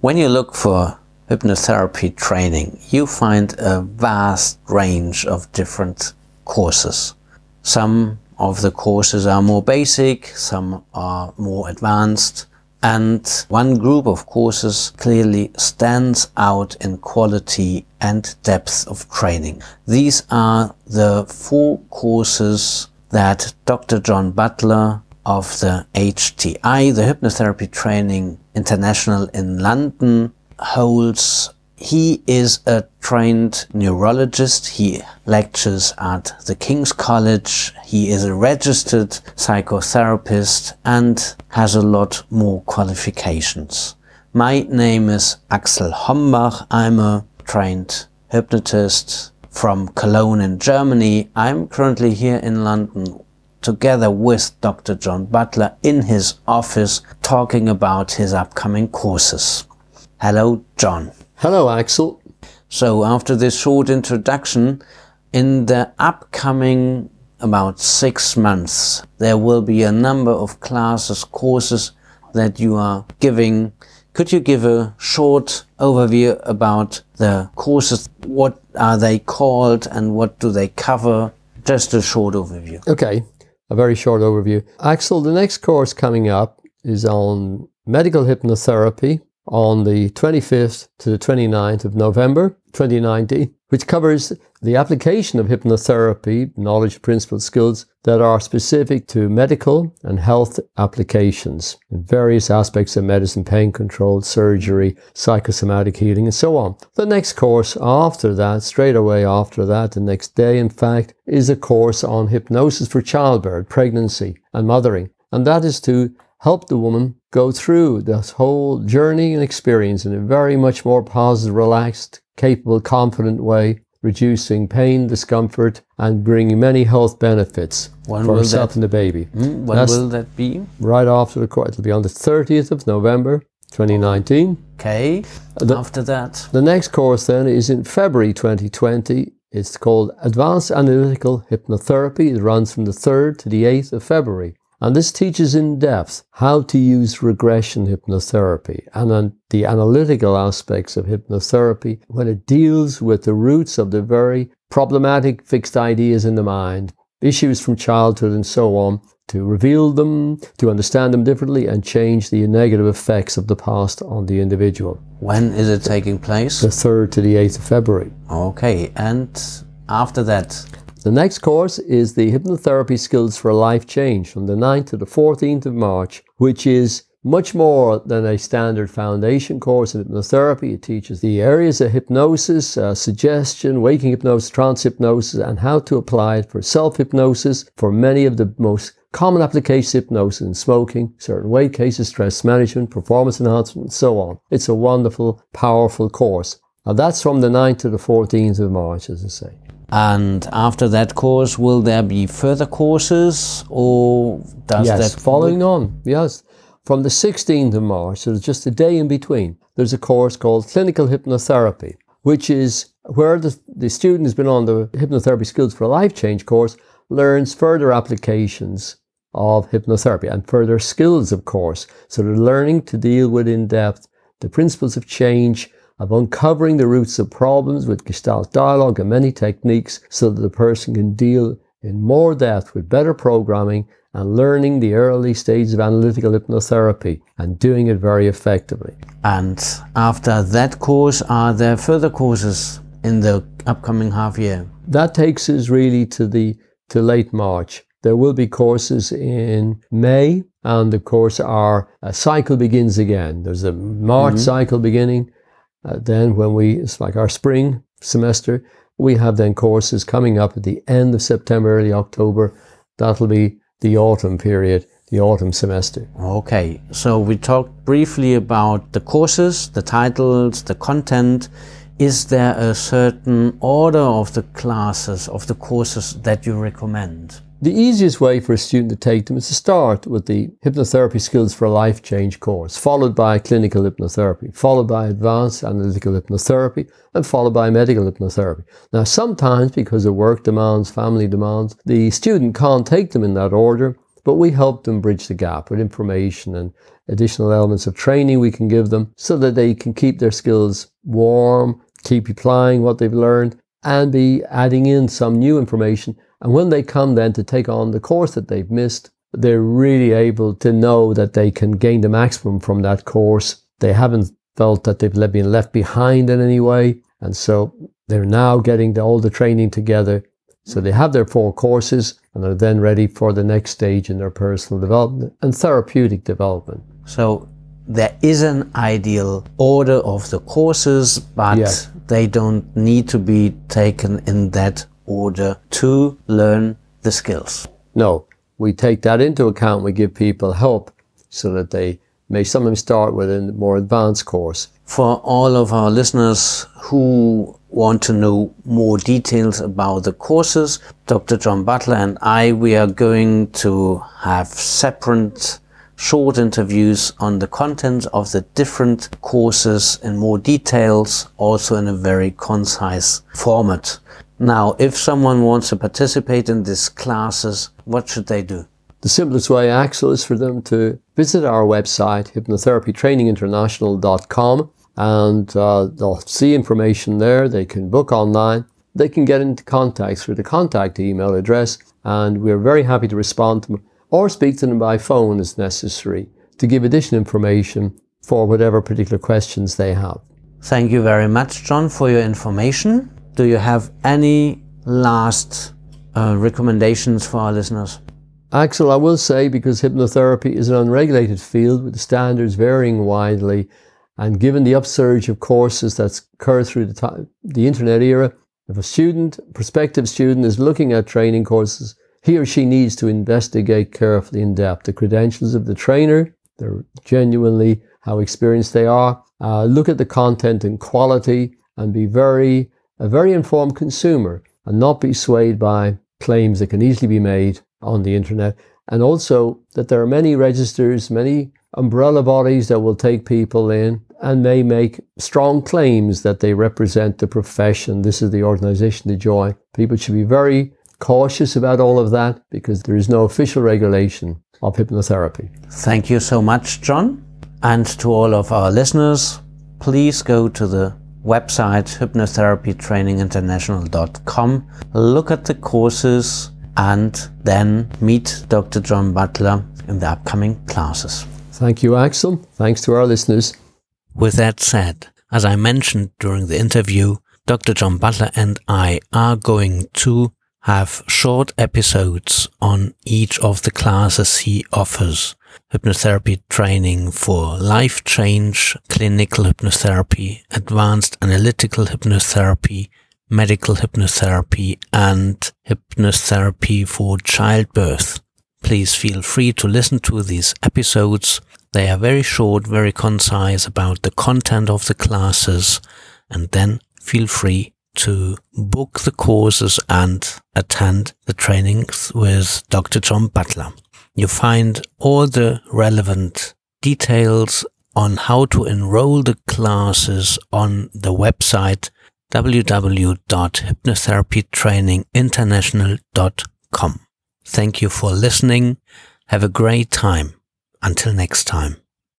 When you look for hypnotherapy training, you find a vast range of different courses. Some of the courses are more basic, some are more advanced, and one group of courses clearly stands out in quality and depth of training. These are the 4 courses that Dr. John Butler of the HTI, the Hypnotherapy Training International in London, holds. He is a trained neurologist. He lectures at the King's College. He is a registered psychotherapist and has a lot more qualifications. My name is Axel Hombach. I'm a trained hypnotist from Cologne in Germany. I'm currently here in London together with Dr. John Butler in his office talking about his upcoming courses. Hello, John. Hello, Axel. So after this short introduction, in the upcoming about 6 months, there will be a number of classes, courses that you are giving. Could you give a short overview about the courses? What are they called and what do they cover? Just a short overview. Okay, a very short overview. Axel, the next course coming up is on medical hypnotherapy on the 25th to the 29th of November 2019, which covers the application of hypnotherapy, knowledge, principles, skills that are specific to medical and health applications in various aspects of medicine, pain control, surgery, psychosomatic healing, and so on. The next course after that, straight away after that, the next day, in fact, is a course on hypnosis for childbirth, pregnancy, and mothering. And that is to help the woman go through this whole journey and experience in a very much more positive, relaxed, capable, confident way, reducing pain, discomfort, and bringing many health benefits for herself and the baby. When will that be? Right after the course. It'll be on the 30th of November 2019. Okay. After that? The next course then is in February 2020. It's called Advanced Analytical Hypnotherapy. It runs from the 3rd to the 8th of February. And this teaches in depth how to use regression hypnotherapy and the analytical aspects of hypnotherapy when it deals with the roots of the very problematic fixed ideas in the mind, issues from childhood and so on, to reveal them, to understand them differently and change the negative effects of the past on the individual. When is it taking place? The 3rd to the 8th of February. Okay, and after that? The next course is the Hypnotherapy Skills for Life Change from the 9th to the 14th of March, which is much more than a standard foundation course in hypnotherapy. It teaches the areas of hypnosis, suggestion, waking hypnosis, trance hypnosis, and how to apply it for self-hypnosis for many of the most common applications of hypnosis in smoking, certain weight cases, stress management, performance enhancement, and so on. It's a wonderful, powerful course. Now that's from the 9th to the 14th of March, as I say. And after that course, will there be further courses or does yes, that... following on, yes. From the 16th of March, so there's just a day in between, there's a course called Clinical Hypnotherapy, which is where the student who's been on the Hypnotherapy Skills for a Life Change course learns further applications of hypnotherapy and further skills, of course. So they're learning to deal with in depth the principles of change, of uncovering the roots of problems with Gestalt dialogue and many techniques so that the person can deal in more depth with better programming and learning the early stages of analytical hypnotherapy and doing it very effectively. And after that course, are there further courses in the upcoming half year? That takes us really to late March. There will be courses in May, and of course our cycle begins again. There's a March cycle beginning. Then it's like our spring semester, we have then courses coming up at the end of September, early October. That'll be the autumn period, the autumn semester. Okay, so we talked briefly about the courses, the titles, the content. Is there a certain order of the classes, of the courses that you recommend? The easiest way for a student to take them is to start with the Hypnotherapy Skills for Life Change course, followed by Clinical Hypnotherapy, followed by Advanced Analytical Hypnotherapy, and followed by Medical Hypnotherapy. Now, sometimes because of work demands, family demands, the student can't take them in that order, but we help them bridge the gap with information and additional elements of training we can give them so that they can keep their skills warm, keep applying what they've learned, and be adding in some new information. And when they come then to take on the course that they've missed, they're really able to know that they can gain the maximum from that course. They haven't felt that they've been left behind in any way. And so they're now getting all the training together. So they have their 4 courses and are then ready for the next stage in their personal development and therapeutic development. So there is an ideal order of the courses, but they don't need to be taken in that order to learn the skills. No, we take that into account. We give people help so that they may sometimes start with a more advanced course. For all of our listeners who want to know more details about the courses, Dr. John Butler and we are going to have separate short interviews on the content of the different courses in more details, also in a very concise format. Now, if someone wants to participate in these classes, what should they do? The simplest way, Axel, is for them to visit our website, hypnotherapytraininginternational.com, and they'll see information there. They can book online. They can get into contact through the contact email address, and we're very happy to respond to them or speak to them by phone as necessary to give additional information for whatever particular questions they have. Thank you very much, John, for your information. Do you have any last recommendations for our listeners? Axel, I will say, because hypnotherapy is an unregulated field with the standards varying widely, and given the upsurge of courses that's occurred through the internet era, if a prospective student is looking at training courses, he or she needs to investigate carefully in depth the credentials of the trainer, genuinely how experienced they are, look at the content and quality, and be a very informed consumer and not be swayed by claims that can easily be made on the internet. And also that there are many registers, many umbrella bodies that will take people in and may make strong claims that they represent the profession. This is the organization to join. People should be very cautious about all of that because there is no official regulation of hypnotherapy. Thank you so much, John. And to all of our listeners, please go to the website hypnotherapytraininginternational.com, look at the courses, and then meet Dr. John Butler in the upcoming classes. Thank you, Axel. Thanks to our listeners. With that said, as I mentioned during the interview, Dr. John Butler and I are going to have short episodes on each of the classes he offers. Hypnotherapy training for life change, clinical hypnotherapy, advanced analytical hypnotherapy, medical hypnotherapy, and hypnotherapy for childbirth. Please feel free to listen to these episodes. They are very short, very concise about the content of the classes, and then feel free to book the courses and attend the trainings with Dr. John Butler. You find all the relevant details on how to enroll the classes on the website www.hypnotherapytraininginternational.com. Thank you for listening. Have a great time. Until next time.